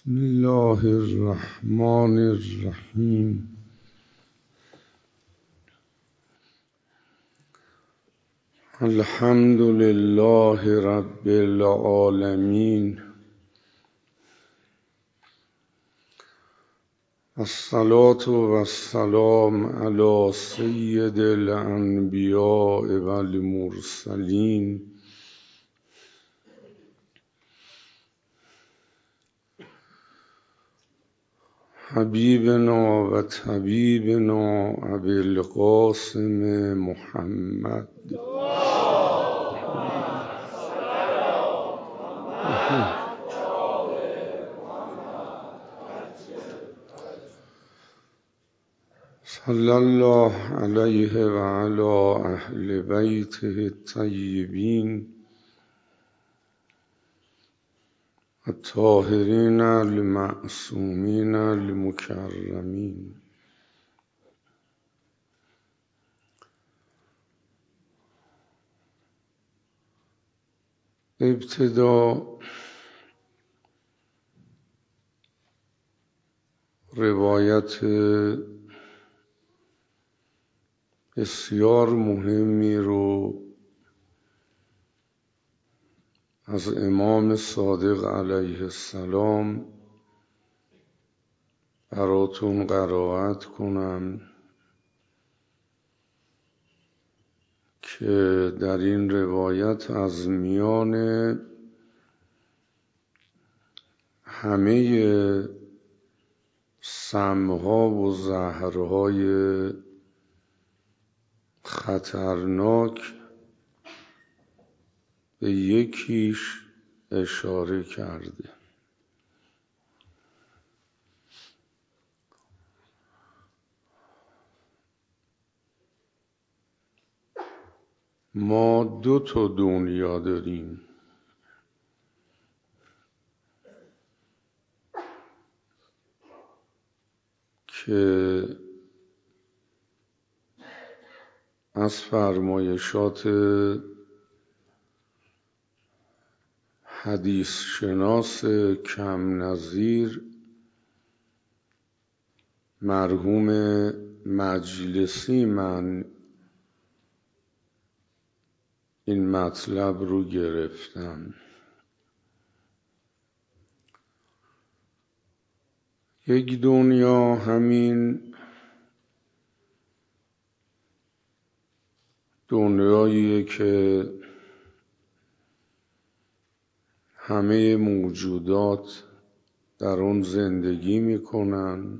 بسم الله الرحمن الرحیم. الحمد لله رب العالمین، الصلاة والسلام علی سید الانبیاء والمرسلین، حبیبنا و طبیبنا ابی القاسم محمد. صلی الله علیه و علی اهل بیته الطیبین الطاهرین المعصومین المکرمین. ابتدا روایت بسیار مهمی رو از امام صادق علیه السلام براتون قرائت کنم که در این روایت از میان همه سمها و زهرهای خطرناک به یکیش اشاره کرده. ما 2 دنیا داریم که از فرمایشات حدیث شناس کم نظیر مرحوم مجلسی من این مطلب رو گرفتم. یک دنیا همین دنیاییه که همه موجودات در اون زندگی میکنن،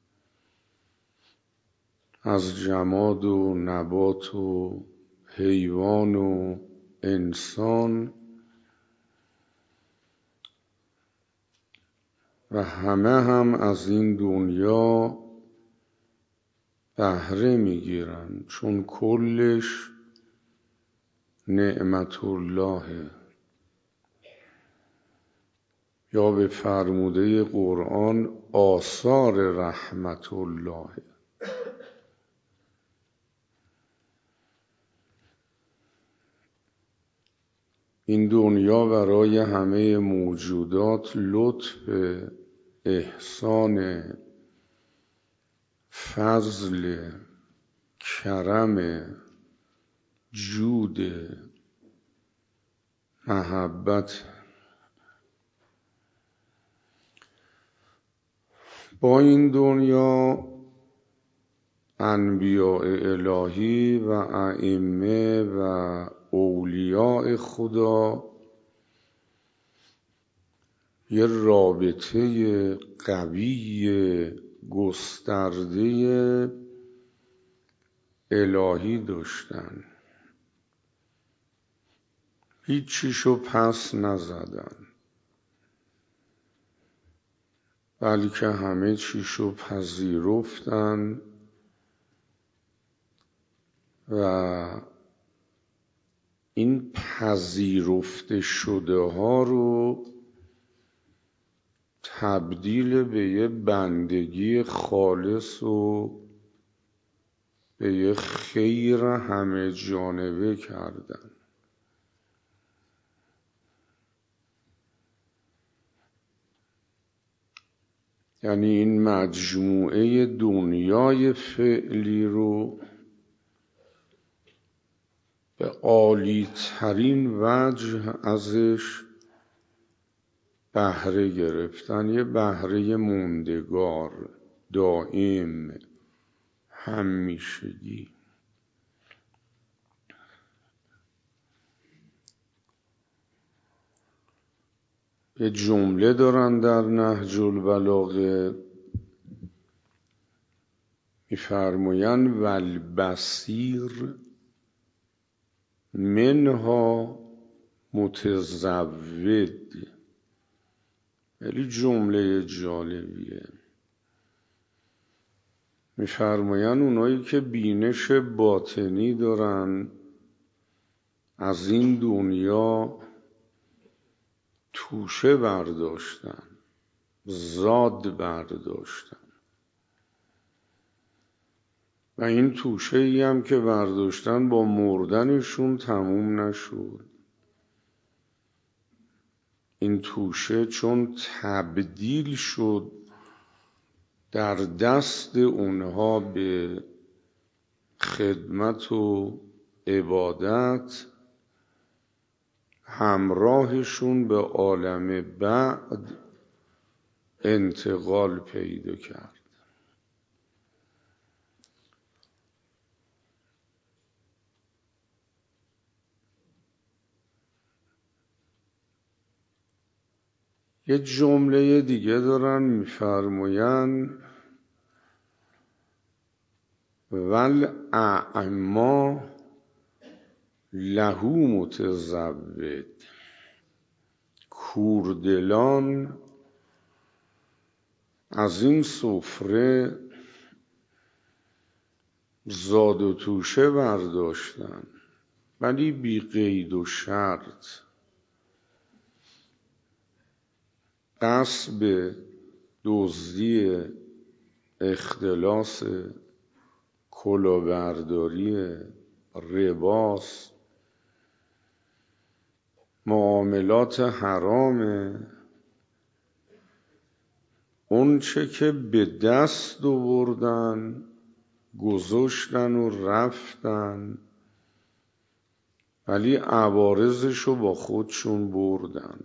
از جماد و نبات و حیوان و انسان، و همه هم از این دنیا بهره میگیرن، چون کلش نعمت الله، یا به فرموده قرآن آثار رحمت الله. این دنیا برای همه موجودات لطف، احسان، فضل، کرم، جود، محبت. با این دنیا انبیاء الهی و ائمه و اولیاء خدا یه رابطه قوی گسترده الهی داشتن، هیچیشو پس نزدن، بلکه همه چیشو پذیرفتن و این پذیرفته شده ها رو تبدیل به یه بندگی خالص و به یه خیر همه جانبه کردن. یعنی این مجموعه دنیای فعلی رو به عالی ترین وجه ازش بهره گرفتن، یه بهره موندگار، دائم، همیشگی. یه جمله دارن در نهج البلاغه می‌فرمایند والبصیر منها متزود. خیلی جمله جالبیه. می‌فرمایند اونایی که بینش باطنی دارن از این دنیا توشه برداشتن، زاد برداشتن، و این توشه ای هم که برداشتن با مردنشون تموم نشد. این توشه چون تبدیل شد در دست اونها به خدمت و عبادت، همراهشون به عالم بعد انتقال پیدا کرد. یه جمله دیگه دارن می‌فرمایند والاعمی له متزود. کوردلان از این سفره زاد و توشه برداشتن، ولی بی قید و شرط. غصب، دزدی، اختلاس، کلاهبرداری، رباست، معاملات حرامه. اون چه که به دست آوردن گذاشتن و رفتن، ولی عوارضشو با خودشون بردن.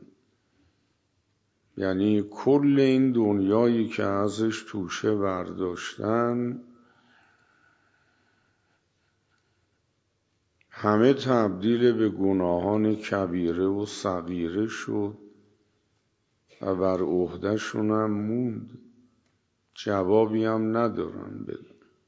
یعنی کل این دنیایی که ازش توشه برداشتن همه تبدیل به گناهان کبیره و صغیره شد و بر عهده‌شون هم موند. جوابی هم ندارن بدن.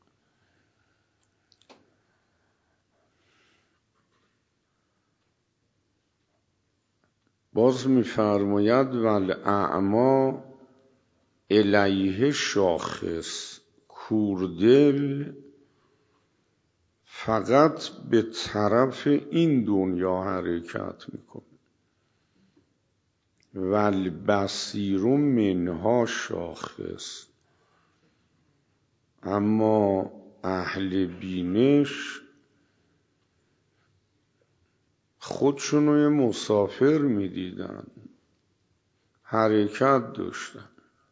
باز می‌فرماید والاعمی الیه شاخص. کوردل فقط به طرف این دنیا حرکت میکنه. والبصیر منها شاخص. اما اهل بینش خودشونو یه مسافر میدیدن، حرکت داشتن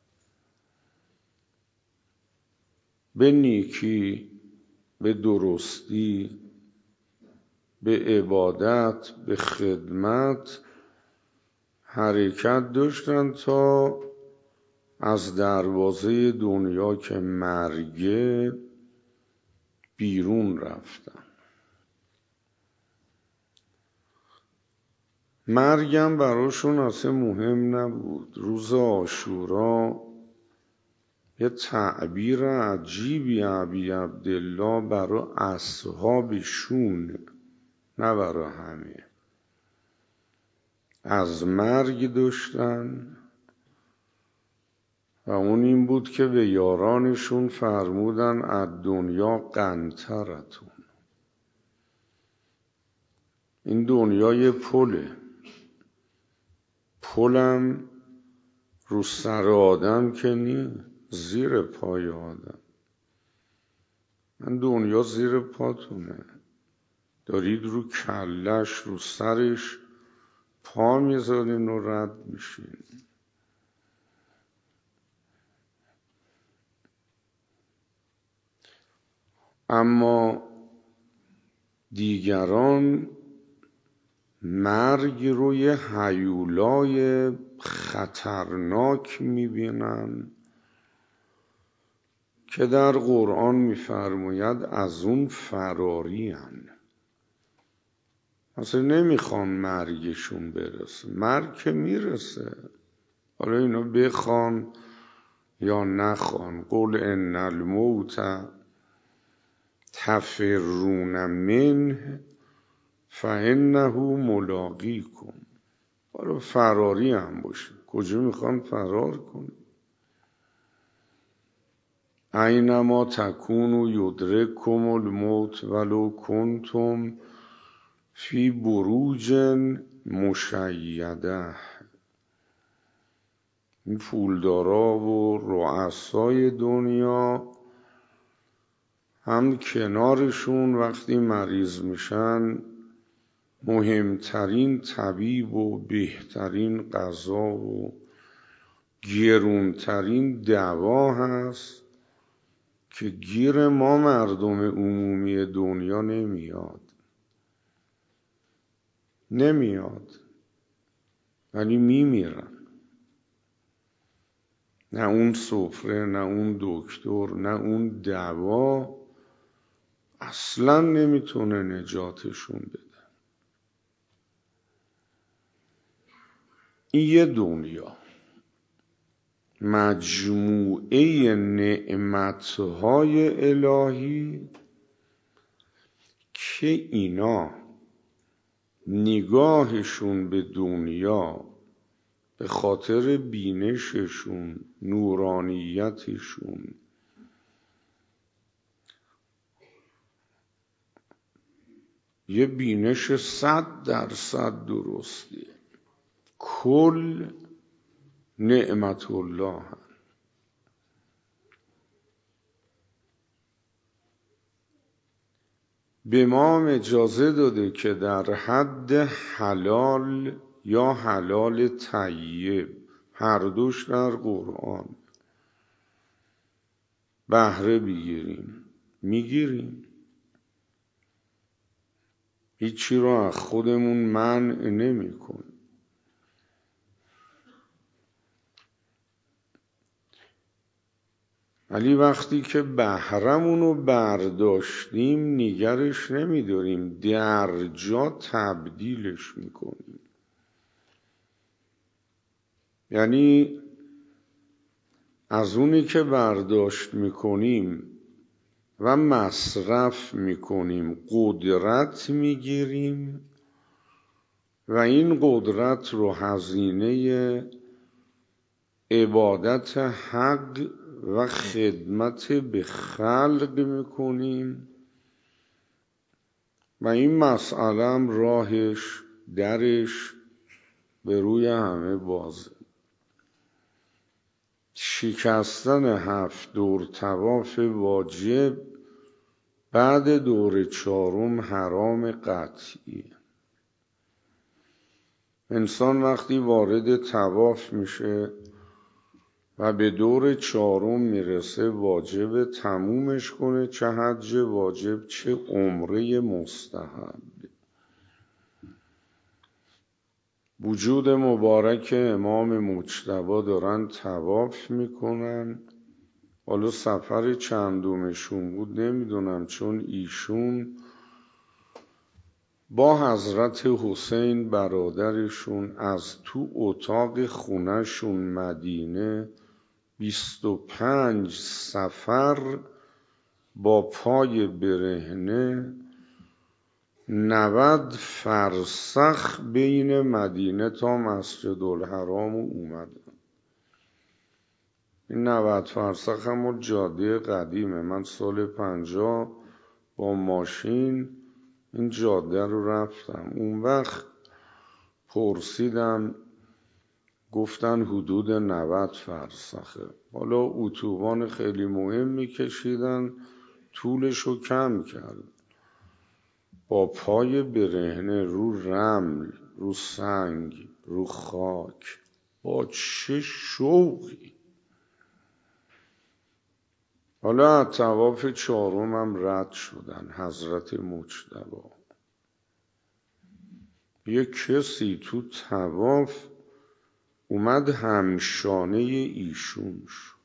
به نیکی، به درستی، به عبادت، به خدمت حرکت داشتن تا از دروازه دنیا که مرگه بیرون رفتن. مرگم براشون اصلا مهم نبود. روز عاشورا یه تعبیر عجیبی ابی عبدالله برای اصحابشون، نه برای همه، از مرگ داشتن و اون این بود که به یارانشون فرمودن از دنیا قنطرتون. این دنیای پله، پلم رو سر آدم که نی، زیر پای آدم. من دنیا زیر پاتونه، دارید رو کلش، رو سرش پا میذارین و رد میشین. اما دیگران مرگ رو یه هیولای خطرناک میبینن که در قرآن میفرماید از اون فراری هن. اصلا نمیخوان مرگشون برسه. مرگ که میرسه، حالا اینا بخوان یا نخوان. قل ان الموت تفرون منه فانه ملاقیکم. حالا فراری هم باشه، کجا میخوان فرار کنن؟ اینما تکونوا یدرککم الموت ولو کنتم فی بروج مشیده. این پولدارا و رؤسای دنیا هم کنارشون وقتی مریض میشن مهمترین طبیب و بهترین غذا و گرونترین دوا هست که گیر ما مردم عمومی دنیا نمیاد ولی میمیرن. نه اون سفره، نه اون دکتر، نه اون دوا اصلا نمیتونه نجاتشون بده. این یه دنیا مجموعه نعمتهای الهی که اینا نگاهشون به دنیا به خاطر بینششون، نورانیتشون، یه بینش 100% درسته. کل نعمت الله هم. به ما اجازه داده که در حد حلال یا حلال طیب، هر دوش در قرآن، بهره بگیریم. میگیریم. هیچی رو از خودمون منع نمی کنیم. ولی وقتی که بهرمون رو برداشتیم نگرش نمیداریم، در جا تبدیلش میکنیم. یعنی از اونی که برداشت میکنیم و مصرف میکنیم قدرت میگیریم و این قدرت رو هزینه عبادت حق و خدمت به خلق میکنیم و این مسئله هم راهش درش به روی همه بازه. شکستن 7 دور طواف واجب بعد دور 4 حرام قطعی. انسان وقتی وارد طواف میشه و به دور 4 میرسه واجب تمومش کنه، چه حج واجب چه عمره مستحب. وجود مبارک امام مجتبی دارن طواف میکنن. حالا سفر چندمشون بود نمیدونم، چون ایشون با حضرت حسین برادرشون از تو اتاق خونهشون مدینه 25 سفر با پای برهنه 90 فرسخ بین مدینه تا مسجدالحرام اومدن. این 90 فرسخ هم جاده قدیمه. من سال 50 با ماشین این جاده رو رفتم. اون وقت پرسیدم، گفتن حدود 90 فرسخه. حالا اتوبان خیلی مهم میکشیدن، طولش رو کم کرد. با پای برهنه رو رمل، رو سنگ، رو خاک، با چه شوقی. حالا از طواف چهارمم رد شدن حضرت مجتبی. یک کسی تو طواف اومد همشانه ایشون شد.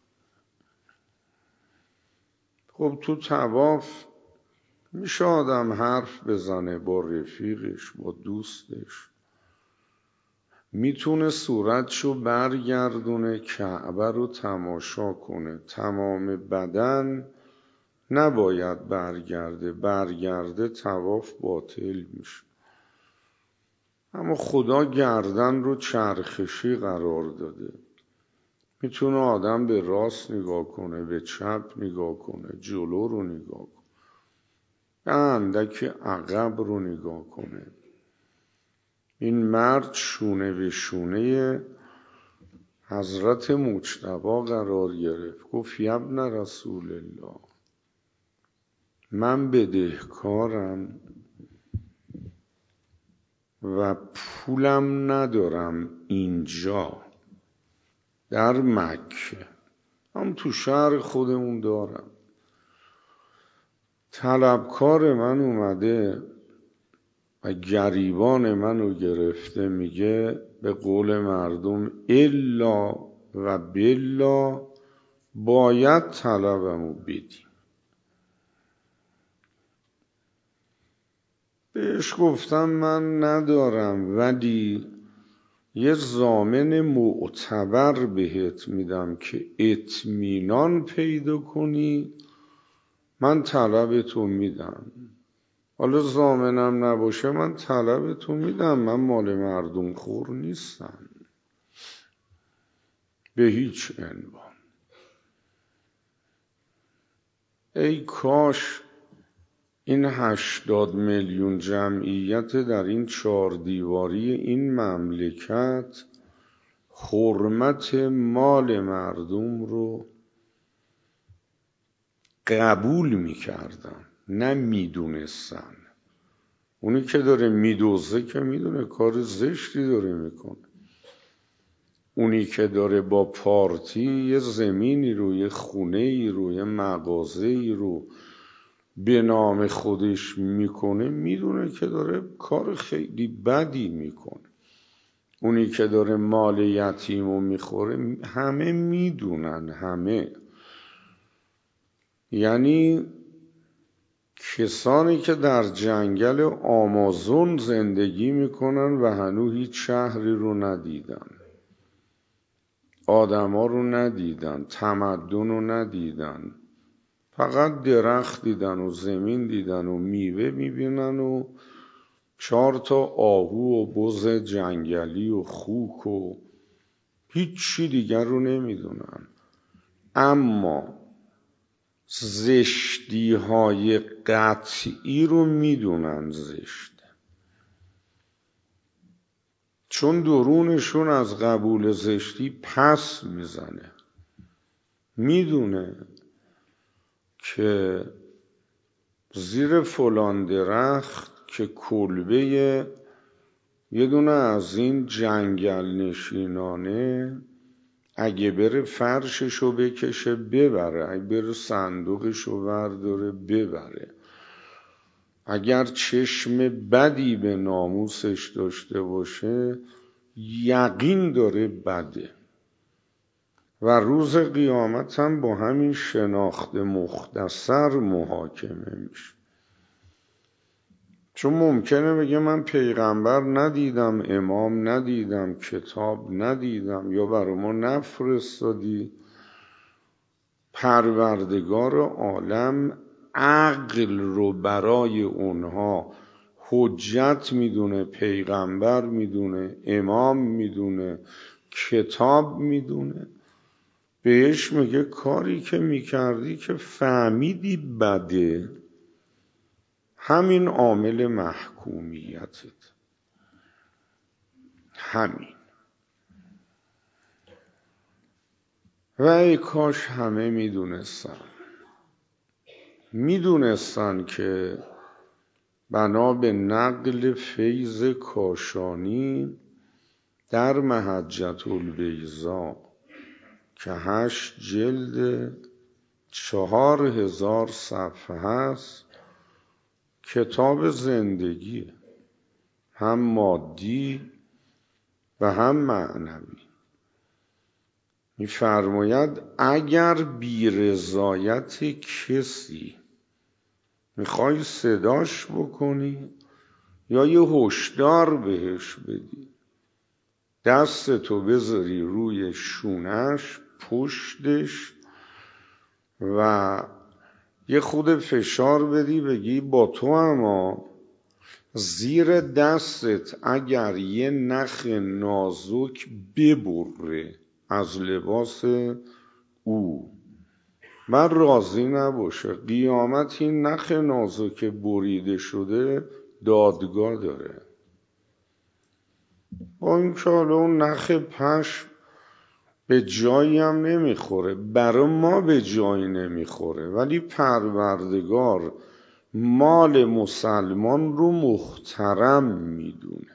خب تو طواف میشه آدم حرف بزنه با رفیقش، با دوستش، میتونه صورتشو برگردونه، کعبه رو تماشا کنه، تمام بدن نباید برگرده طواف باطل میشه. اما خدا گردن رو چرخشی قرار داده، میتونه آدم به راست نگاه کنه، به چپ نگاه کنه، جلو رو نگاه کنه، اندک عقب رو نگاه کنه. این مرد شونه به شونه حضرت مجتبی قرار گرفت. گفت یبن رسول الله، من بدهکارم و پولم ندارم اینجا در مکه، هم تو شهر خودمون دارم. طلبکار من اومده و گریبان منو گرفته، میگه به قول مردم الا و بالله باید طلبمو بدی. بهش گفتم من ندارم، ولی یه ضامن معتبر بهت میدم که اطمینان پیدا کنی، من طلبتو میدم. حالا ضامنم نباشه من طلبتو میدم، من مال مردم خور نیستم به هیچ عنوان. ای کاش این 80 میلیون جمعیت در این 4 دیواری این مملکت حرمت مال مردم رو قبول میکردن، نه میدونستن. اونی که داره میدوزه که میدونه کار زشتی داره میکنه. اونی که داره با پارتی یه زمینی رو، یه خونه‌ای رو، یه مغازه‌ای رو به نام خودش میکنه، میدونه که داره کار خیلی بدی میکنه. اونی که داره مال یتیمو میخوره همه میدونن، همه. یعنی کسانی که در جنگل آمازون زندگی میکنن و هنوز هیچ شهری رو ندیدن، آدما رو ندیدن، تمدن رو ندیدن، فقط درخت دیدن و زمین دیدن و میوه میبینن و 4 تا آهو و بز جنگلی و خوک و هیچی دیگر رو نمیدونن. اما زشتی های قطعی رو میدونن زشته، چون درونشون از قبول زشتی پس میزنه. میدونه که زیر فلان درخت که کلبه یه دونه از این جنگل نشینانه، اگه بره فرششو بکشه ببره، اگه بره صندوقشو برداره ببره، اگر چشم بدی به ناموسش داشته باشه یقین داره بده و روز قیامت هم با همین شناخت مختصر محاکمه میشه. چون ممکنه بگه من پیغمبر ندیدم، امام ندیدم، کتاب ندیدم، یا برای ما نفرستادی. پروردگار عالم عقل رو برای اونها حجت میدونه، پیغمبر میدونه، امام میدونه، کتاب میدونه. بهش میگه کاری که میکردی که فهمیدی بده، همین عامل محکومیتت، همین. و ای کاش همه میدونستن که بنا به نقل فیض کاشانی در محجة البیضا که 8 جلد 4000 صفحه است. کتاب زندگیه، هم مادی و هم معنوی. می‌فرماید اگر بی رضایت کسی میخوای صداش بکنی یا یه هشدار بهش بدی، دستتو بذاری روی شونش، پشتش، و یه خود فشار بدی، بگی با تو، اما زیر دستت اگر یه نخ نازک ببره از لباس او من راضی نباشه، قیامت این نخ نازک بریده شده دادگاه داره. با این که حالا اون نخ پشم به جایی هم نمیخوره، برای ما به جایی نمیخوره، ولی پروردگار مال مسلمان رو محترم میدونه.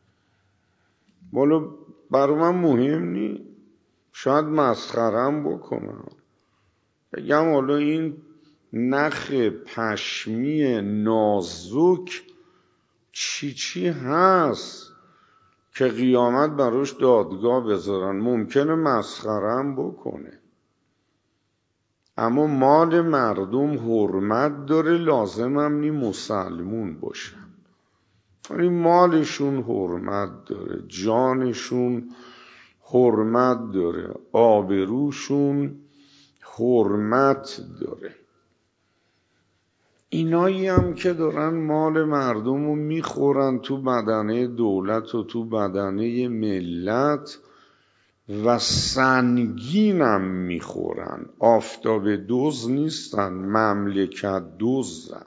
والا برای من مهم نی، شاید مسخرم بکنم، بگم حالا این نخ پشمی نازک چی هست که قیامت براش دادگاه بذارن. ممکنه مسخرم بکنه، اما مال مردم حرمت داره، لازم هم نی مسلمون باشن. ولی مالشون حرمت داره، جانشون حرمت داره، آبروشون حرمت داره. اینایی هم که دارن مال مردم رو میخورن تو بدنه دولت و تو بدنه ملت و سنگینم میخورن، آفتاب دوز نیستن، مملکت دوزن.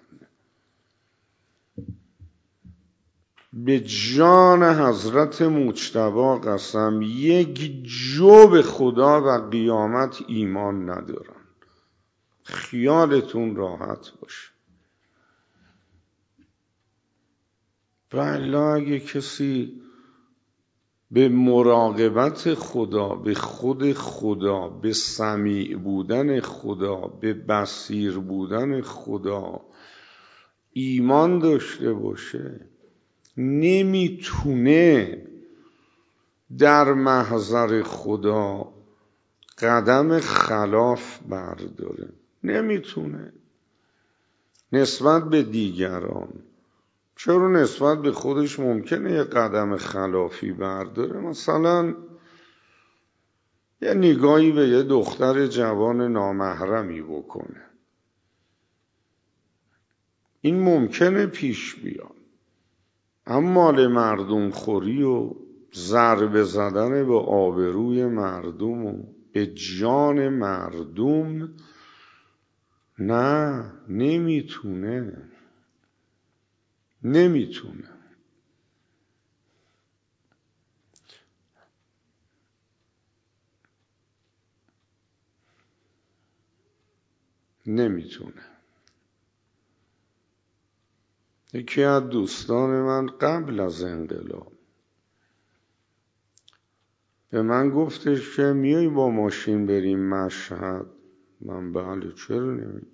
به جان حضرت مجتبی قسم، یک جو به خدا و قیامت ایمان ندارن. خیالتون راحت باشه. والله اگه کسی به مراقبت خدا، به خود خدا، به سمیع بودن خدا، به بصیر بودن خدا ایمان داشته باشه، نمیتونه در محضر خدا قدم خلاف برداره. نمیتونه. نسبت به دیگران، چرا نسبت به خودش ممکنه یه قدم خلافی برداره. مثلا یه نگاهی به یه دختر جوان نامحرمی بکنه، این ممکنه پیش بیاد. اما مال مردم خوری و ضربه زدن به آبروی مردم و به جان مردم، نه، نمیتونه. یکی از دوستان من قبل از انقلاب به من گفتش که میای با ماشین بریم مشهد؟ من بله، چرا نمی.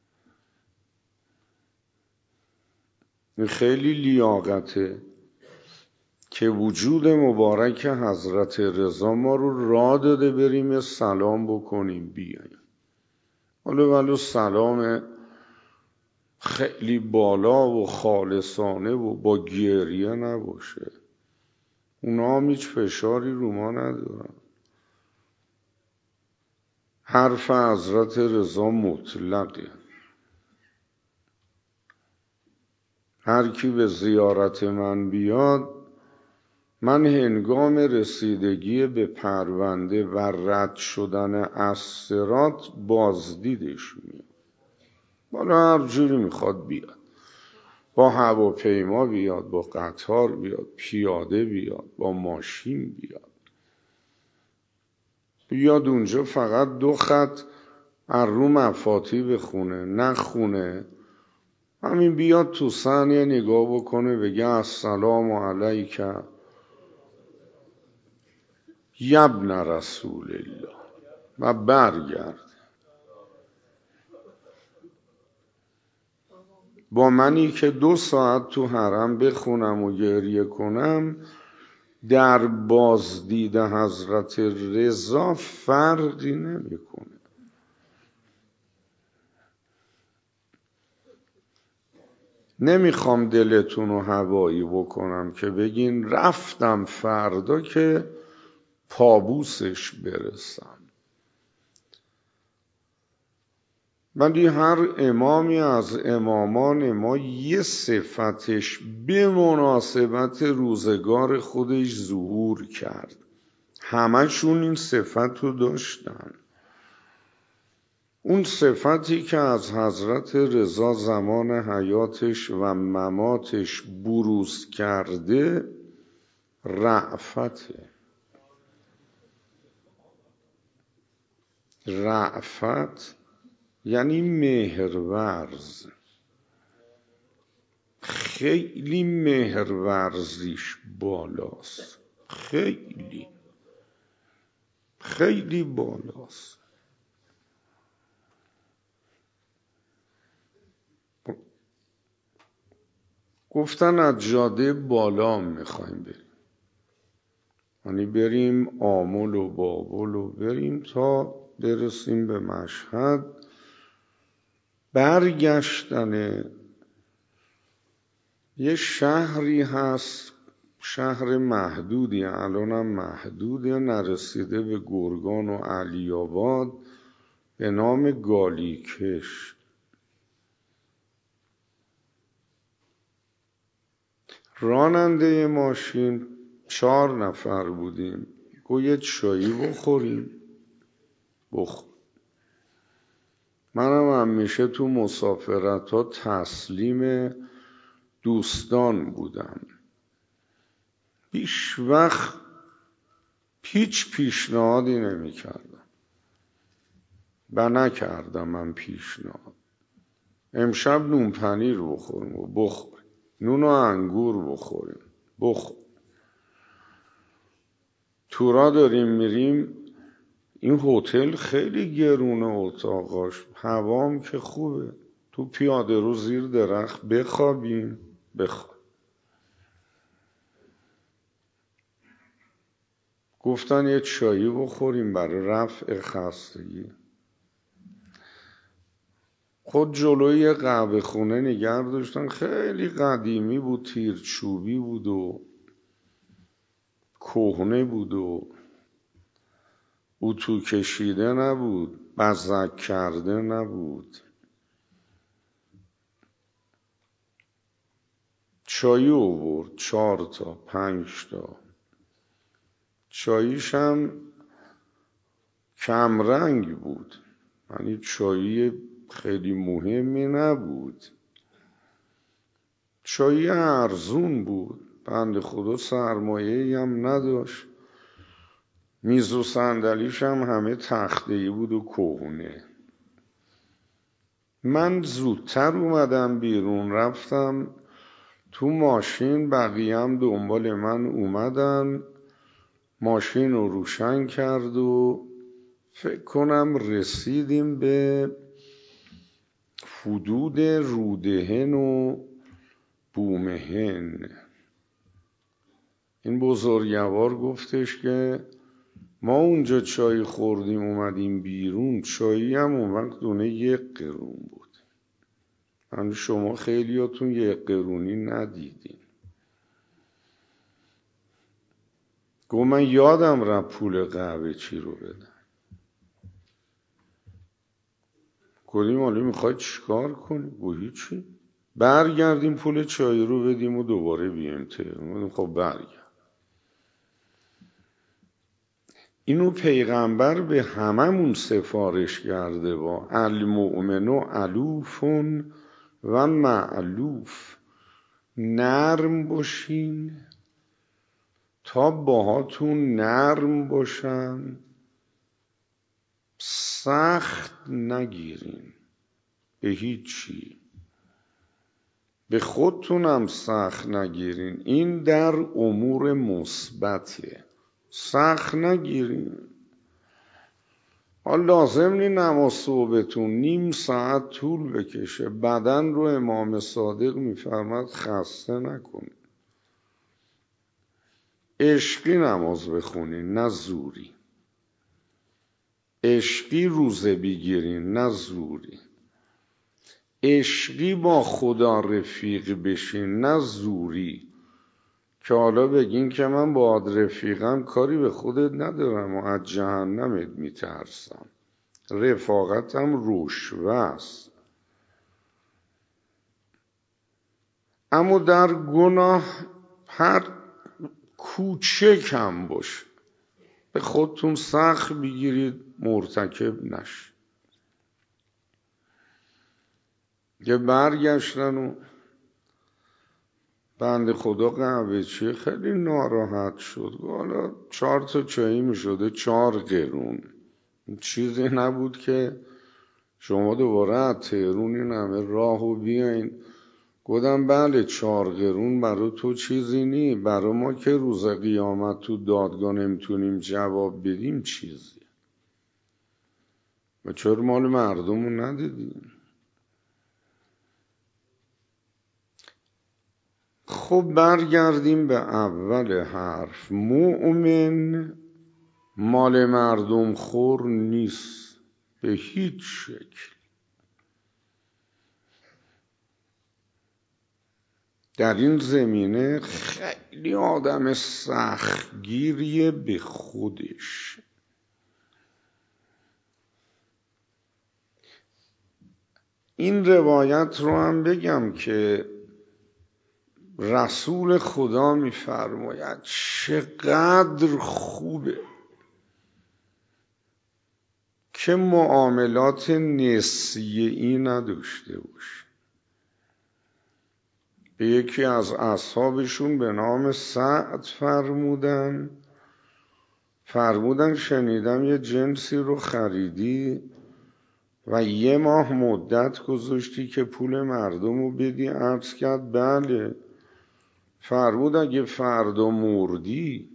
این خیلی لیاقته که وجود مبارک حضرت رضا ما رو راه داده بریم سلام بکنیم بیاییم. حالا سلام خیلی بالا و خالصانه و با گریه نباشه، اونا هم هیچ فشاری رو ما ندارن. حرف حضرت رضا مطلقه. هر کی به زیارت من بیاد، من هنگام رسیدگی به پرونده و رد شدن از صراط بازدیدش میاد. بالا هر جوری میخواد بیاد، با هواپیما بیاد، با قطار بیاد، پیاده بیاد، با ماشین بیاد اونجا فقط 2 خط از رو مفاتی بخونه، نخونه، همین بیاد تو ثانیه نگاه بکنه، بگه السلام علیک یبن رسول الله و برگرد. با منی که 2 ساعت تو حرم بخونم و گریه کنم در بازدید حضرت رضا فرقی نمیکنه. نمیخوام دلتون رو هوایی بکنم که بگین رفتم فردا که پابوسش برسم. ولی هر امامی از امامان ما یه صفتش به مناسبت روزگار خودش ظهور کرد. همشون این صفت رو داشتن. اون صفتی که از حضرت رضا زمان حیاتش و مماتش بروز کرده رأفته. رأفت یعنی مهرورز. خیلی مهرورزیش بالاست. خیلی بالاست. گفتن از جاده بالا میخوایم بریم، یعنی بریم آمل و بابل و بریم تا برسیم به مشهد. برگشتن یه شهری هست، شهر محدودی، الانم محدوده، نرسیده به گرگان و علی آباد، به نام گالیکش. راننده ماشین 4 نفر بودیم. گفت یه چایی بخوریم. منم همیشه تو مسافرت ها تسلیم دوستان بودم. هیچ وقت هیچ پیشنهادی نمی کردم و نکردم. من پیشنهاد امشب نون پنیر بخوریم و بخور، نون و انگور بخوریم بخور. تورا داریم میریم، این هتل خیلی گرونه اتاقاش، هوام که خوبه، تو پیاده رو زیر درخت بخوابیم. گفتن یه چایی بخوریم برای رفع خستگی. خود جلوی قهوه خونه نگه داشتن، خیلی قدیمی بود، تیرچوبی بود و کهنه بود و اتو کشیده نبود، بزک کرده نبود. چایی آورد 4 تا 5 تا. چاییش هم کمرنگ بود، یعنی چایی خیلی مهمی نبود. چایی ارزون بود، بنده خدا سرمایه‌ای هم نداشت. میز و صندلیش هم همه تخته‌ای بود و کهنه. من زودتر اومدم بیرون، رفتم تو ماشین، بقیه هم دنبال من اومدن. ماشین رو روشن کرد و فکر کنم رسیدیم به حدود رودهن و بومهن. این بزرگوار گفتش که ما اونجا چای خوردیم اومدیم بیرون، چایی هم اون وقت دونه 1 قرون بود. یعنی شما خیلیاتون 1 قرونی ندیدین. گفت من یادم رفت پول قهوه چی رو بدم. گفتیم حالا میخوای چیکار کنی؟ گفت هیچی، برگردیم پول چای رو بدیم و دوباره بیایم تهران. خب برگرد. اینو پیغمبر به هممون سفارش کرده با المؤمن علوف و معلوف. نرم باشین تا باهاتون نرم باشن، سخت نگیرین به هیچی، به خودتونم سخت نگیرین. این در امور مثبته، سخت نگیرین. حال لازم نی نماز صبحتون نیم ساعت طول بکشه، بدن رو امام صادق میفرماد خسته نکنه. عشقی نماز بخونین نه زوری، عشقی روزه بگیرین نه زوری، عشقی با خدا رفیق بشین نه زوری. که حالا بگین که من با رفیقم کاری به خودت ندارم و از جهنمت میترسم. رفاقتم رشوه است. اما در گناه هر کوچک هم باشه به خودتون سخت بگیرید مرتکب نشید. که برگشتن و بنده خدا قهوه‌چی خیلی ناراحت شد. حالا 4 تا چایی می شده 4 قرون. چیزی نبود که شما دوباره از تهرون این همه راهو بیاین. گفتم بله 4 قرون برای تو چیزی نی، برای ما که روز قیامت تو دادگاه نمیتونیم جواب بدیم چیزی. و چرا مال مردمو ندیدیم؟ خب برگردیم به اول حرف. مؤمن مال مردم خور نیست به هیچ شکل. در این زمینه خیلی آدم سختگیریه به خودش. این روایت رو هم بگم که رسول خدا میفرماید چقدر خوبه که معاملات نسیه‌ای نداشته باشه. به یکی از اصحابشون به نام سعد فرمودن شنیدم یه جنسی رو خریدی و 1 ماه مدت گذاشتی که پول مردم رو بدی. عرض کرد بله. فرمود اگه فردا مردی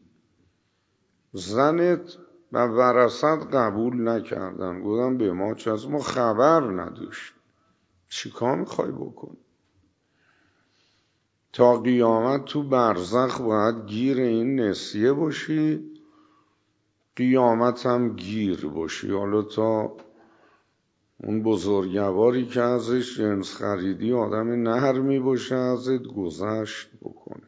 زنت و ورثت قبول نکردن. گفتم به ما چه، از ما خبر نداشت. چی کار میخوای بکن؟ تا قیامت تو برزخ باید گیر این نسیه باشی، قیامت هم گیر باشی. حالا تا اون بزرگواری که ازش جنس خریدی آدم نرمی باشه ازت گذشت بکنه.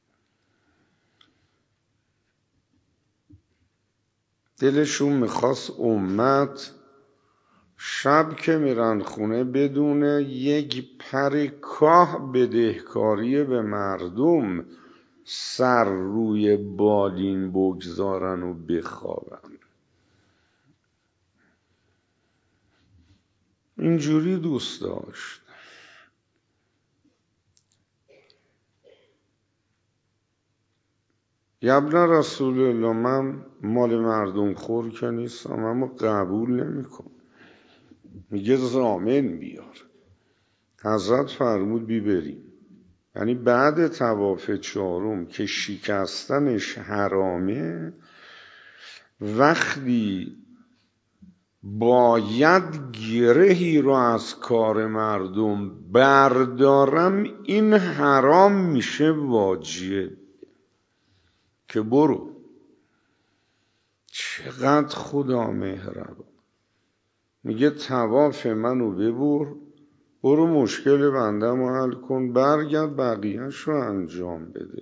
دلشون میخواست امت شب که میرن خونه بدون یک پر کاه بدهکاری به مردم سر روی بالین بگذارن و بخوابن. اینجوری دوست داشت. ابن رسول الله من مال مردم خور که نیستم اما قبول نمیکنم. میگه ضامن بیار. حضرت فرمود بریم. یعنی بعد طواف 4 که شکستنش حرامه، وقتی باید گرهی رو از کار مردم بردارم این حرام میشه واجب. که برو. چقدر خدا مهربان. میگه طواف منو ببر، برو مشکل بندم رو حل کن، برگرد بقیهش رو انجام بده.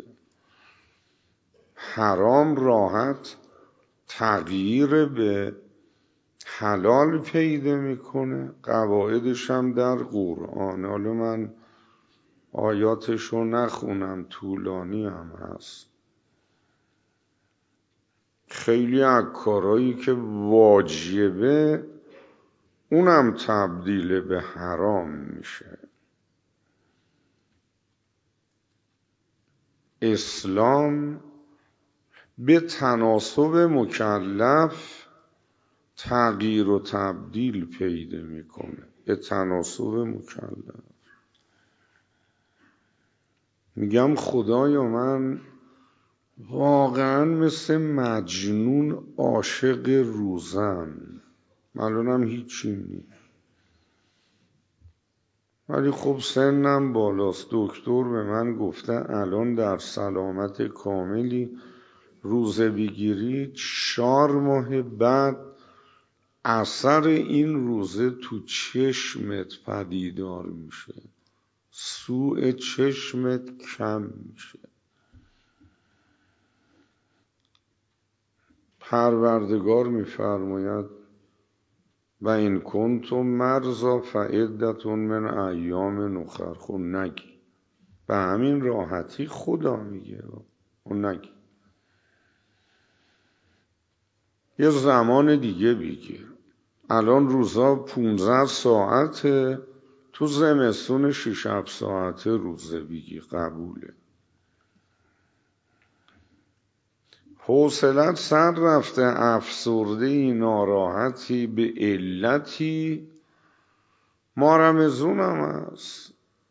حرام راحت تغییر به حلال پیدا میکنه. قواعدش هم در قرآن. حالا من آیاتش رو نخونم طولانی هم هست. خیلی از کارهایی که واجبه اونم تبدیل به حرام میشه. اسلام به تناسب مکلف تغییر و تبدیل پیدا میکنه. به تناسب مکلف. میگم خدایا من واقعا مثل مجنون عاشق روزم. الانم هیچی نی، ولی خب سنم بالاست. دکتر به من گفته الان در سلامت کاملی، روزه بگیری 4 ماه بعد اثر این روزه تو چشمت پدیدار میشه، سوء چشمت کم میشه. پروردگار میفرماید و این کنتم مرضی فعدة من ایام اخر. خب نگی، به همین راحتی خدا میگه خب نگی، یه زمان دیگه بگیر. الان روزا 15 ساعته، تو زمستون 6-7 ساعته روزه بگی، قبوله. حوصلت سر رفته، افسرده، ناراحتی به علتی، ما رمضون هم هست.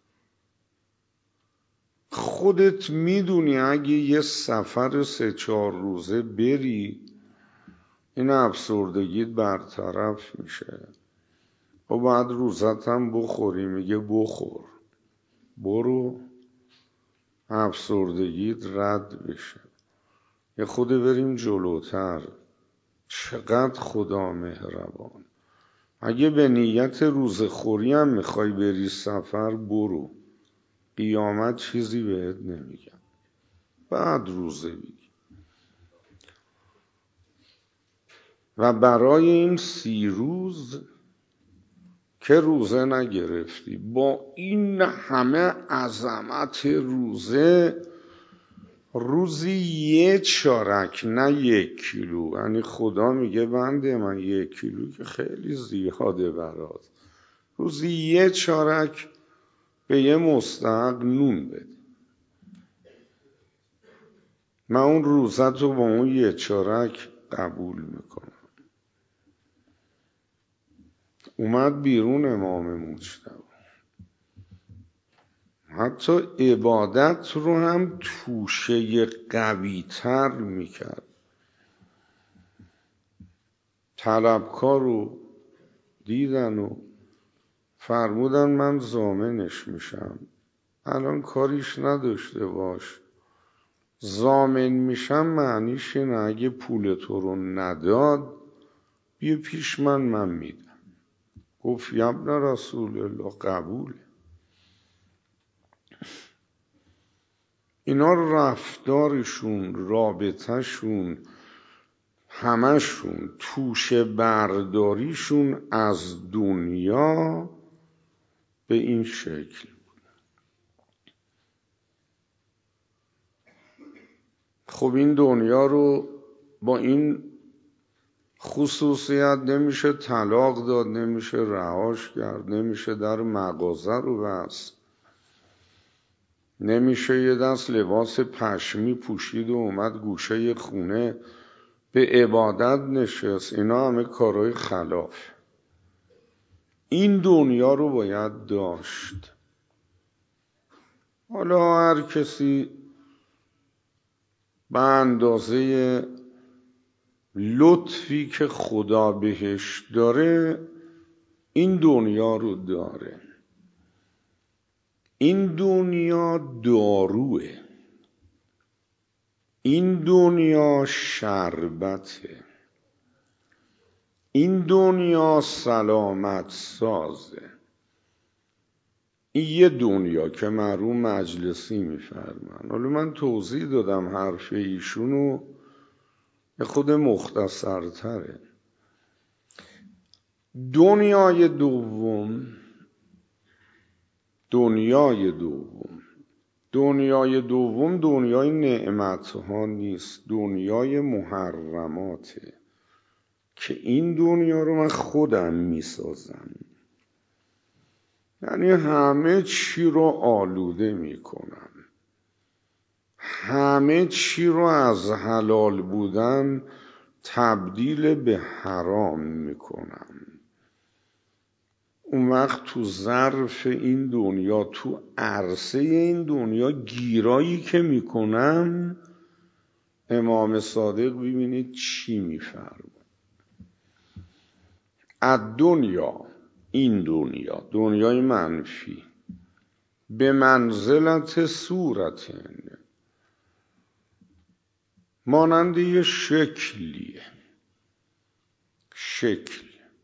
خودت میدونی اگه یه سفر 3-4 روزه بری این افسردگیت برطرف میشه. و بعد روزت هم بخوری، میگه بخور، برو افسردگیت رد بشه. یه خود بریم جلوتر. چقدر خدا مهربان. اگه به نیت روزخوری هم میخوای بری سفر، برو، قیامت چیزی بهت نمیگم، بعد روزه بگی. و برای این 30 روز که روزه نگرفتی، با این همه عظمت روزه، روزی 1 چارک نه 1 کیلو، یعنی خدا میگه بنده من 1 کیلو که خیلی زیاده برات، روزی 1 چارک به یه مستحق نون بده. من اون روزت رو با اون 1 چارک قبول میکنم. اومد بیرون امام مجتبی، حتی عبادت رو هم توشه قوی تر میکرد. طلبکار رو دیدن و فرمودن من ضامنش میشم. الان کاریش نداشته باش، ضامن میشم معنیش اینه اگه پول تو رو نداد بیا پیش من میدم. گفت یبن رسول الله قبول. اینا رفتارشون، رابطهشون، همشون توشه برداریشون از دنیا به این شکل. خب این دنیا رو با این خصوصیت نمیشه طلاق داد، نمیشه رهاش کرد، نمیشه در مغازه رو بست، نمیشه یه دست لباس پشمی پوشید و اومد گوشه خونه به عبادت نشست. اینا همه کارهای خلاف. این دنیا رو باید داشت. حالا هر کسی به اندازه لطفی که خدا بهش داره این دنیا رو داره. این دنیا داروه، این دنیا شربته، این دنیا سلامت سازه. این یه دنیا که مرحوم مجلسی میفرمان. حالا من توضیح دادم حرف ایشونو، یه خود مختصرتره. دنیای دوم دنیای نعمت ها نیست، دنیای محرماته که این دنیا رو من خودم میسازم. یعنی همه چی رو آلوده میکنم، همه چی رو از حلال بودن تبدیل به حرام میکنم. اون وقت تو ظرف این دنیا، تو عرصه این دنیا گیرایی که میکنم، امام صادق ببینید چی میفرماید. الدنیا، این دنیا، دنیای منفی، به منزلت صورتن، مانند یه شکلیه، شکل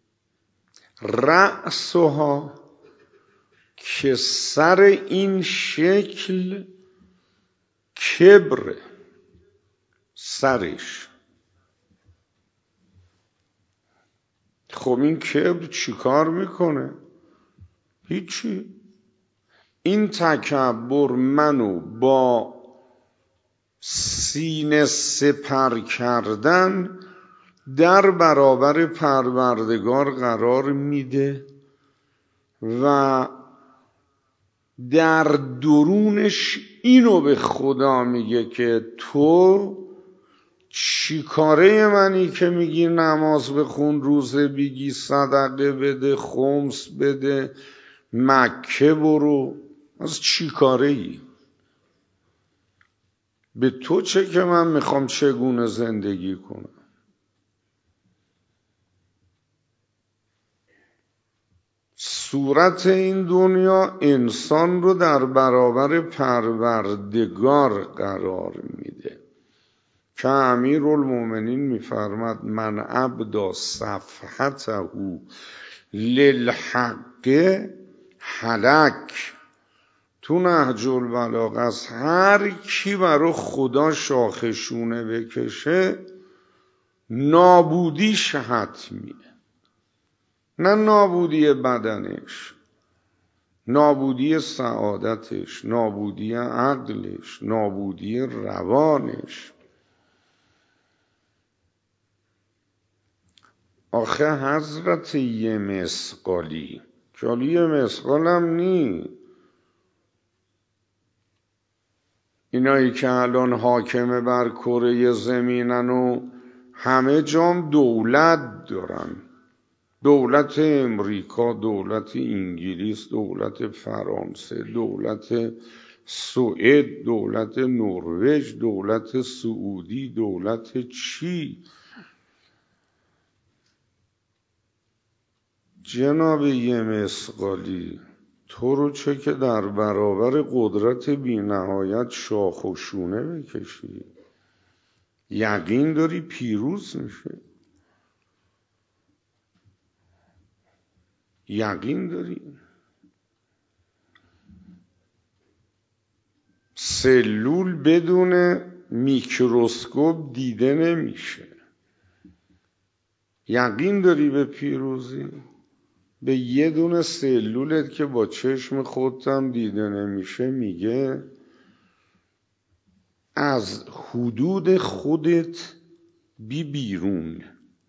رأسها، که سر این شکل کبر، سرش. خب این کبر چی کار میکنه؟ هیچی. این تکبر منو با سینه سپر کردن در برابر پروردگار قرار میده و در درونش اینو به خدا میگه که تو چی کاره منی که میگی نماز بخون، روزه بگی، صدقه بده، خمس بده، مکه برو، از چی کاره ای؟ به تو چه که من میخوام چگونه زندگی کنم؟ صورت این دنیا انسان رو در برابر پروردگار قرار میده که امیرالمومنین میفرماد من ابدا صفحته للحق هلک. تو نهج البلاغه از هر کی برای خدا شاخشونه بکشه نابودیش حتمیه. نه نابودی بدنش، نابودی سعادتش، نابودی عقلش، نابودی روانش. آخه حضرت یه مسقالی، که حالا یه مسقالم نی، اینایی که الان حاکمه بر کره زمینن و همه جام دولت دارن، دولت امریکا، دولت انگلیس، دولت فرانسه، دولت سوئد، دولت نروژ، دولت سعودی، دولت چی؟ جناب یه مسقالی، تو رو چه که در برابر قدرت بی نهایت شاخ و شونه بکشی؟ یقین داری پیروز میشه؟ یقین داری؟ سلول بدون میکروسکوپ دیده نمیشه. یقین داری به پیروزی؟ به یه دونه سلولت که با چشم خودتم دیده نمیشه میگه از حدود خودت بی بیرون.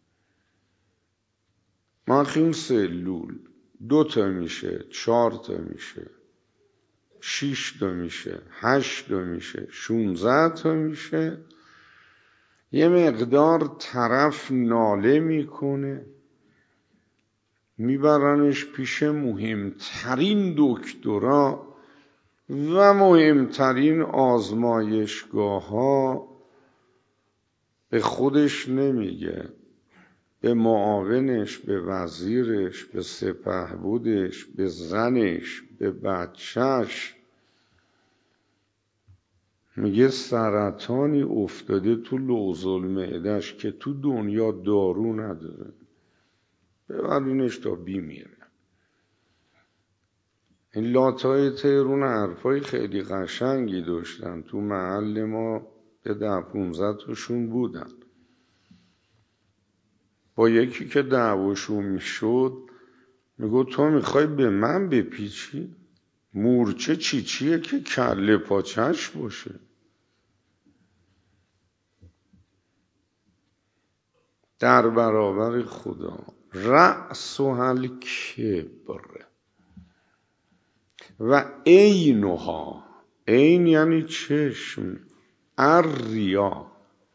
این سلول 2 تا میشه، 4 تا میشه، 6 تا میشه، 8 تا میشه، 16 تا میشه، یه مقدار طرف ناله میکنه، میبرنش پیش مهمترین دکترا و مهمترین آزمایشگاه ها. به خودش نمیگه، به معاونش، به وزیرش، به سپهبدش، به زنش، به بچهش میگه سرطانی افتاده تو لوز المعده‌اش که تو دنیا دارو نداره، ببرینش تا بیمیره. این لاتای تهرون حرفای خیلی قشنگی داشتن، تو محل ما به 10-15 تاشون بودن. با یکی که دعواشون میشد میگو تو میخوای به من بپیچی؟ مورچه چیه که کله پاچش باشه؟ در برابر خدا رأسها الکبر و عینها، عین یعنی چشم، الریا،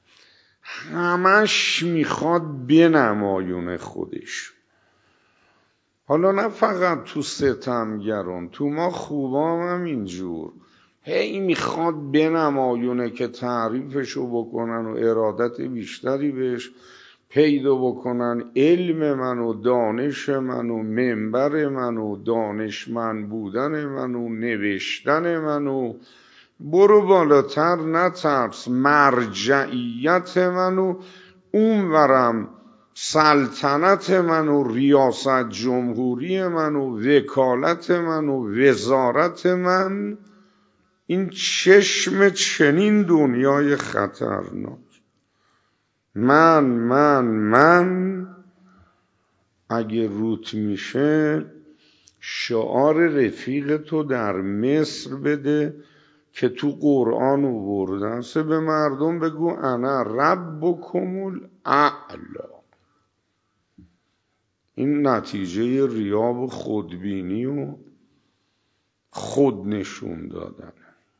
همش میخواد بنمایونه خودش. حالا نه فقط تو ستمگران، تو ما خوبا هم اینجور، هی میخواد بنمایونه که تعریفشو بکنن و ارادت بیشتری بهش پیدا بکنن علم من و دانش من و منبر من و دانشمند بودن من و نوشتن من و برو بالاتر نترس مرجعیت من و اونورم سلطنت من و ریاست جمهوری من و وکالت من و وزارت من. این چشم چنین دنیای خطرناک. من اگه روت میشه شعار رفیق تو در مصر بده که تو قرآن آوردن، به مردم بگو انا ربکم الاعلی. این نتیجه ریا و خودبینی و خود نشون دادن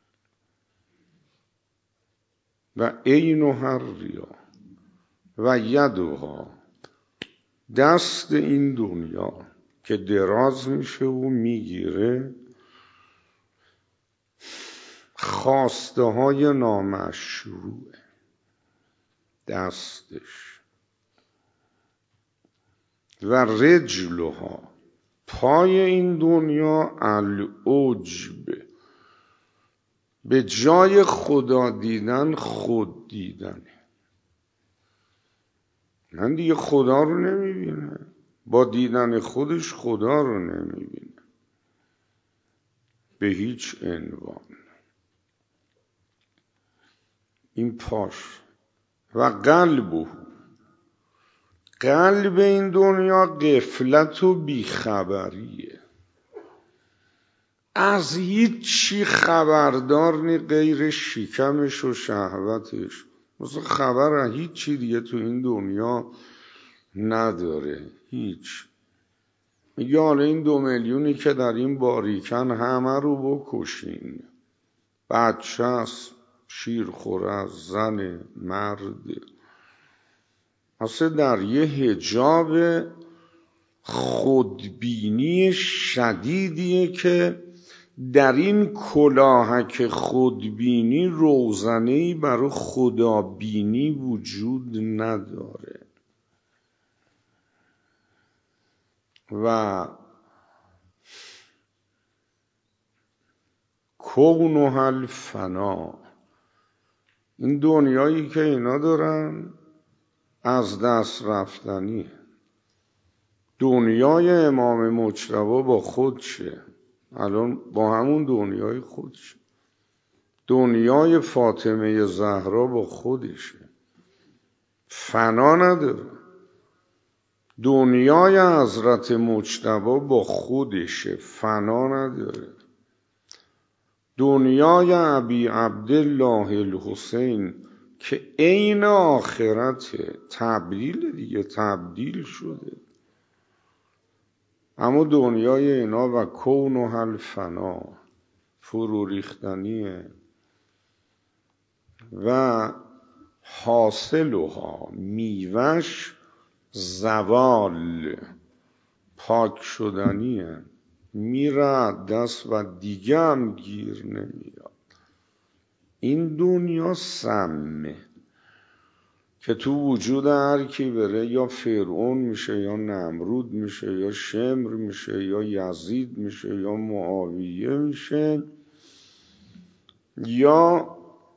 و عینها ریا و یدها، دست این دنیا که دراز میشه و میگیره خواسته های نامشروع دستش، و رجلها، پای این دنیا العجب، به جای خدا دیدن خود دیدنه. من دیگه خدا رو نمیبینه، با دیدن خودش خدا رو نمیبینه به هیچ عنوان. این پاش و قلب این دنیا غفلت و بیخبریه، از هیچی خبردار نی غیر شکمش و شهوتش. مثلا خبر از هیچی دیگه تو این دنیا نداره، هیچ. میگه حالا این 2 میلیونی که در این باریکن همه رو بکشین، بچه است، شیرخوره، زن، مرد. اصلا در یه حجاب خودبینی شدیدیه که در این کلاهک خودبینی روزنه‌ای برای خدابینی وجود نداره. و کونها الفنا، این دنیایی که اینا دارن از دست رفتنی. دنیای امام مجتبی با خودشه، الان با همون دنیای خودشه. دنیای فاطمه زهرا با خودشه، فنا نداره. دنیای حضرت مجتبی با خودشه، فنا نداره. دنیای ابی عبدالله الحسین که عین آخرته، تبدیل دیگه، تبدیل شده. اما دنیای اینا و کونها الفنا، فرو ریختنیه. و حاصلها، میوش زوال، پاک شدنیه، میره دست و دیگه هم گیر نمیاد. این دنیا سمه که تو وجود هر کی بره یا فرعون میشه یا نمرود میشه یا شمر میشه یا یزید میشه یا معاویه میشه یا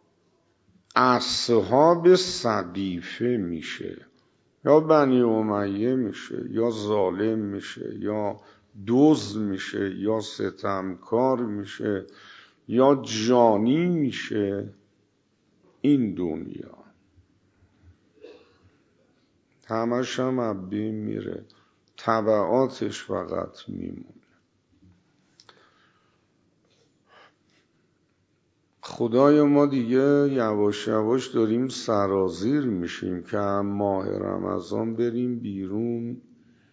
اصحاب سقیفه میشه یا بنی امیه میشه یا ظالم میشه یا دزد میشه یا ستمکار میشه یا جانی میشه. این دنیا همش هم عبدی میره، تبعاتش فقط میمونه. خدای ما دیگه یواش یواش داریم سرازیر میشیم که هم ماه رمضان بریم بیرون.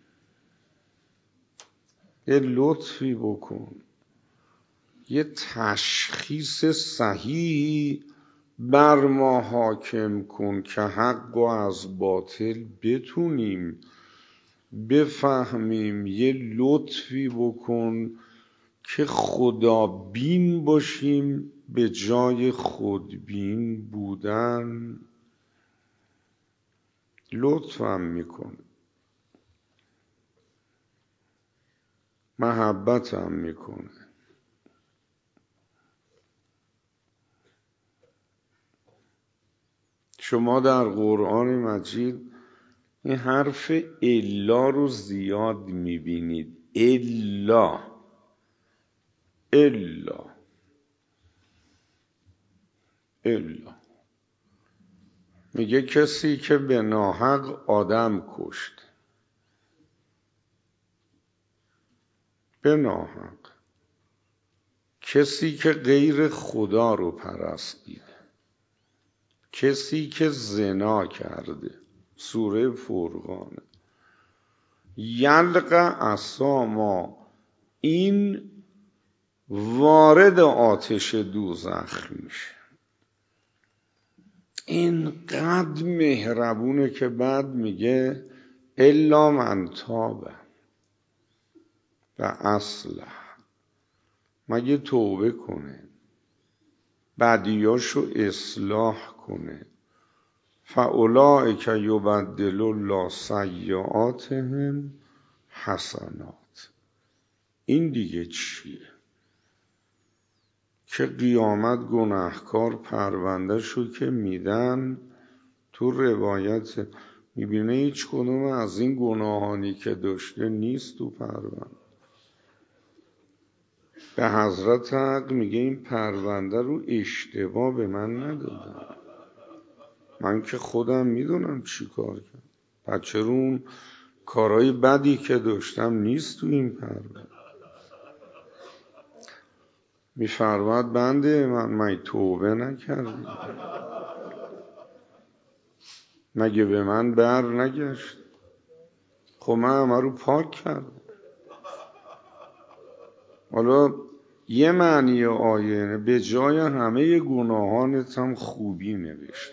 یه لطفی بکن، یه تشخیص صحیح بر ما حاکم کن که حق و از باطل بتونیم بفهمیم. یه لطفی بکن که خدا بین باشیم به جای خودبین بودن. لطفم میکنه، محبتم میکنه. شما در قرآن مجید این حرف الا رو زیاد میبینید. الا الا الا میگه کسی که به ناحق آدم کشت، به ناحق، کسی که غیر خدا رو پرستید، کسی که زنا کرده، سوره فرقان، یلق عصاما، این وارد آتش دوزخ میشه. اینقدر مهربونه که بعد میگه الا من تاب و اصلح، مگه توبه کنه، بدیاشو اصلاح کنه، فاولئک یبدل الله سیئاتهم حسنات. این دیگه چیه؟ که قیامت گناهکار پرونده شو که میدن تو روایت، میبینه هیچ کدوم از این گناهانی که داشته نیست تو پرونده. به حضرت حق میگه این پرونده رو اشتباه به من ندادن، من که خودم میدونم چی کار کردم، بچه رو اون کارهای بدی که داشتم نیست تو این پرونده. میفرماد بنده من توبه نکردم، مگه به من بر نگشت؟ خب من همه رو پاک کردم. حالا یه معنی آیه به جای همه گناهانت هم خوبی نوشت.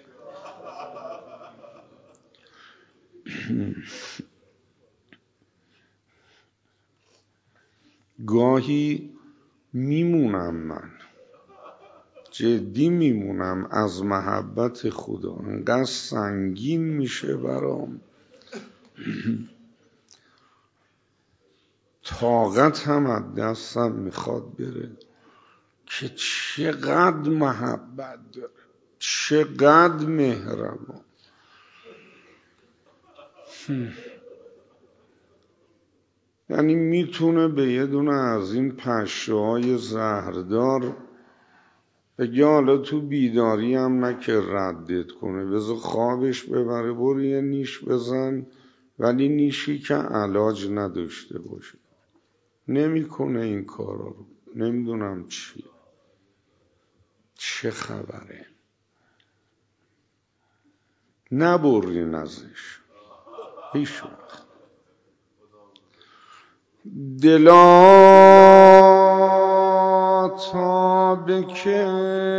گاهی میمونم، من جدی میمونم، از محبت خدا انقدر سنگین میشه برام، طاقت هم از دستم میخواد بره که چقدر محبت داره، چقدر مهربان. یعنی میتونه به یه دونه از این پشه‌های زهردار بگه حالا تو بیداری هم نه که ردت کنه، بذار خوابش ببره، برو یه نیش بزن، ولی نیشی که علاج نداشته باشه. نمیکنه این کارا رو. نمیدونم چه خبره. نبرین ازش هیچ وقت. دلا تا بکی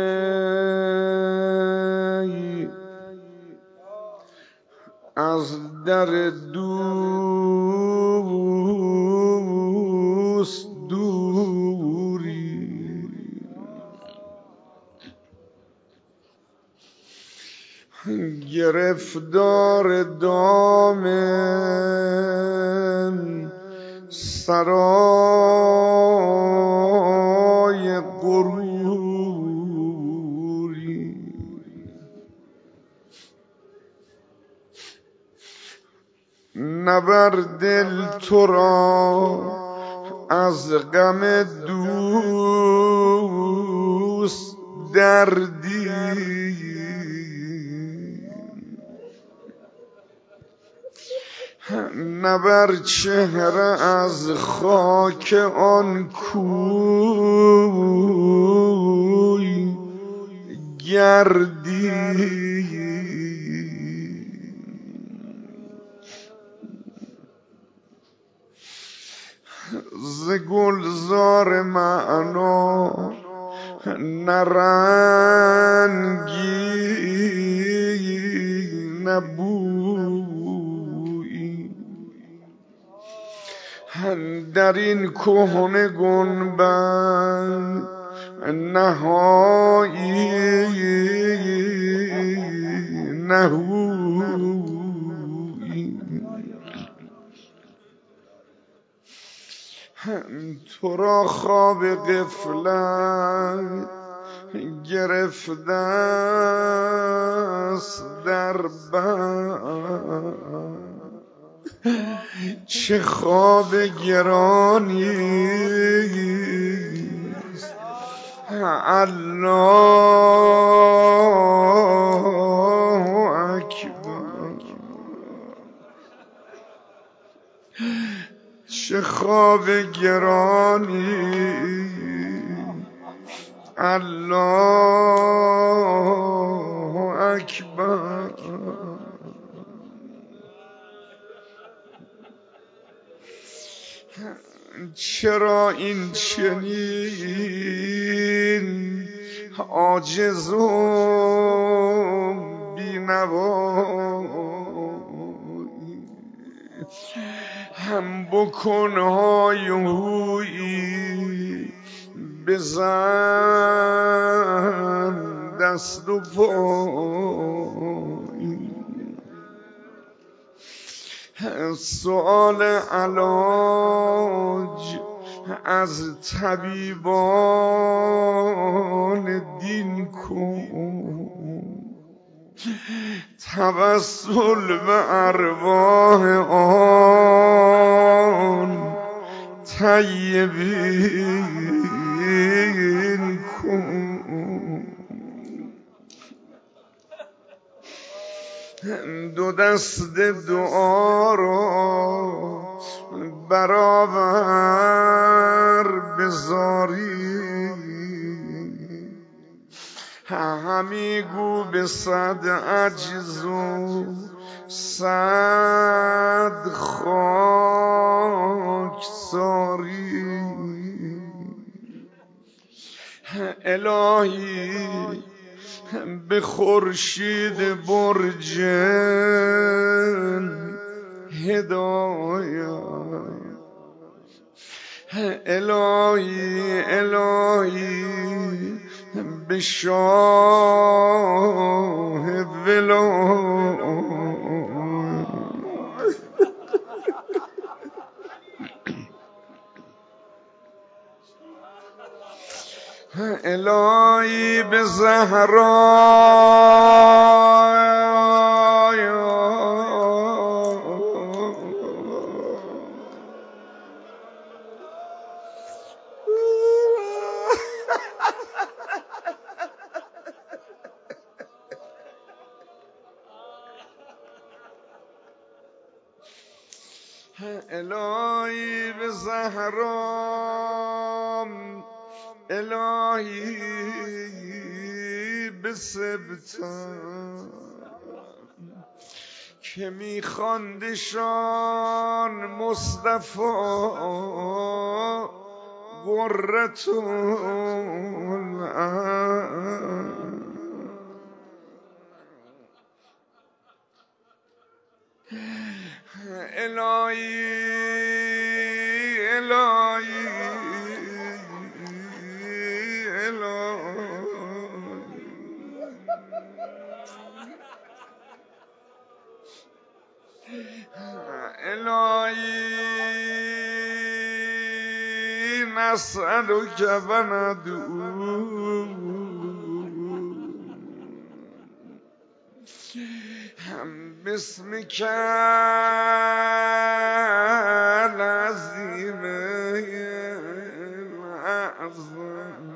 از در دوست دوری، گرفتار دام سرای غروری، نبر دل تو را از غم دوست دردی، نبر چهره از خاک آن کوی گردی، ز گلزار معنا نه رنگی نه بویی، در این کهنه گنبد نهایی نه هویی، تو را خواب غفلت گرفته است در بر، چه خواب گرانی است. الله اکبر، چه خواب گرانی. الله اکبر. چرا این چنین عاجز و بینوایی؟ هم بکن های و هویی، بزن دست و پایی. سؤال علاج از طبیبان دین کن، توسل به ارواح آن طیبین کن. دو دست دعا را برابر بزاری، همی گو به صد عجز و صد خاکساری. الهی به خورشید برج هدایت، الهی به شاه ولایت، الهی به زهرا، الهی به زهرا، الهی به سبتم که میخواندشان مصطفی قرة العین. الهی نسألك و ندعوك باسمك العظیم الاعظم.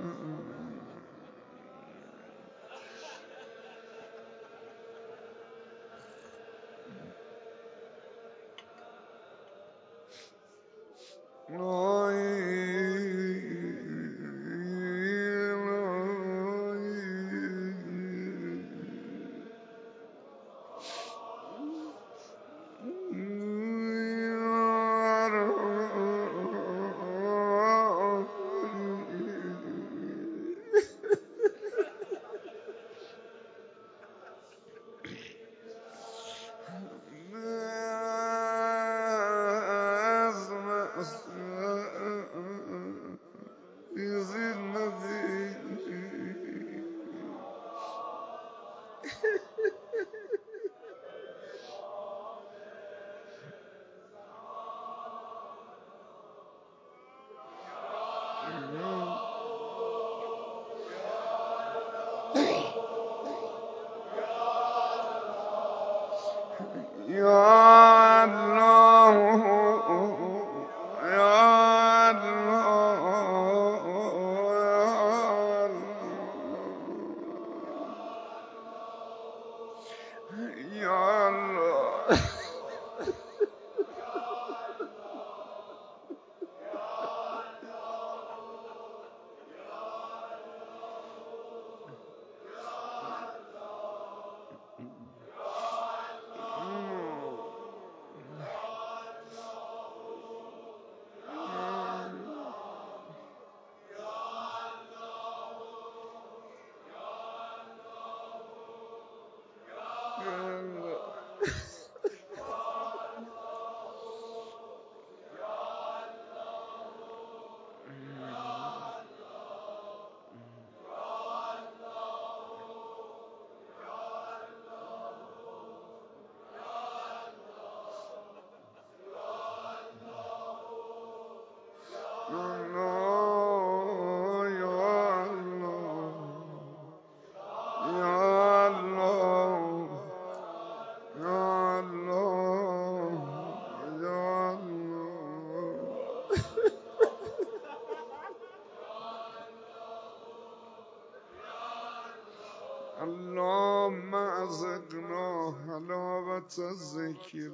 اللهم ازقنا حلاوت الذکر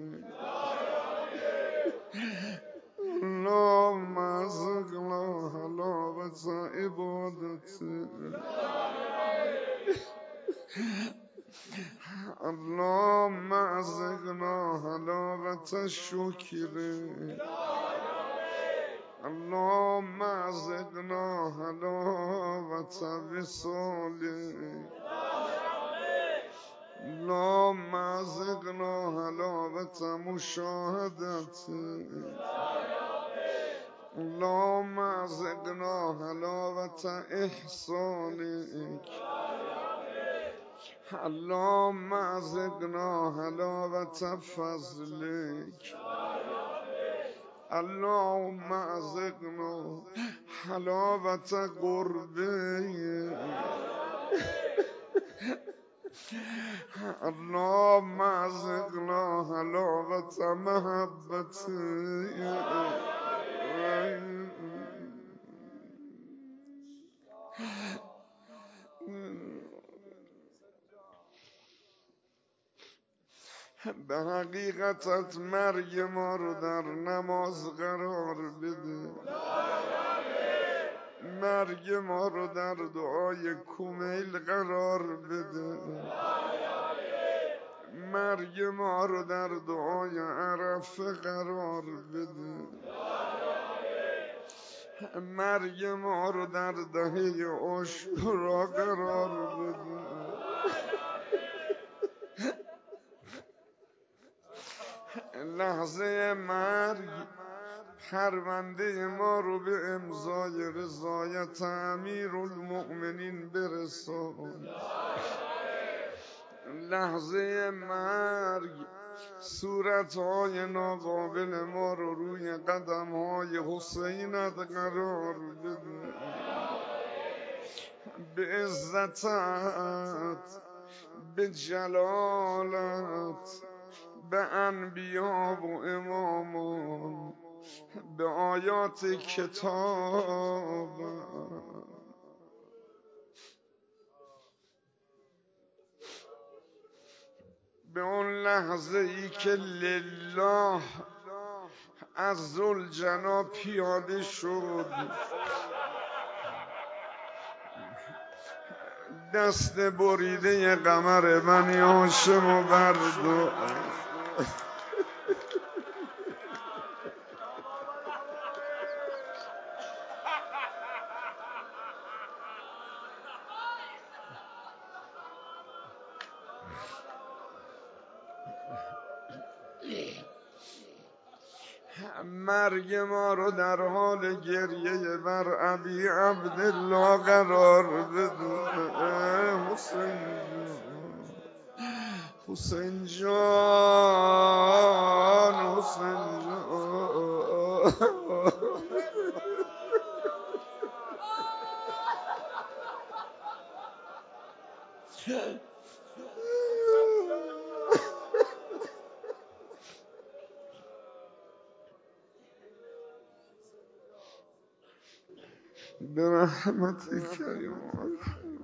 اللهم ازقنا حلاوت عبادت اللهم ازقنا حلاوت الشکر اللهم ازقنا حلاوت وصالك اللهم ازقنا حلاوت مشاهدتك اللهم ازقنا حلاوت احسانك اللهم ازقنا حلاوت فضلك اللهم ازقنا حلاوت قربك اللهم ازقنا حلاوت محبتك به حقیقتت مرگ ما رو در نماز قرار بده مرگ ما رو در دعای کمیل قرار بده مرگ ما رو در دعای عرفه قرار بده مرگ ما رو در دهه عاشورا قرار بده لحظه مرگ پرونده ما رو به امضای رضایت امیرالمؤمنین برسان لحظه مرگ صورتهای ناقابل ما رو روی قدمهای حسینت قرار بده به عزتت به جلالت به انبیا و امامان به آیات کتاب به اون لحظه ای که لله از ذوالجنا پیاده شد دست بریده قمر بنی هاشم و برداشت مرگ ما رو در حال گریه بر ابی عبدالله قرار بده حسین جان حسین جان برحمتك يا الله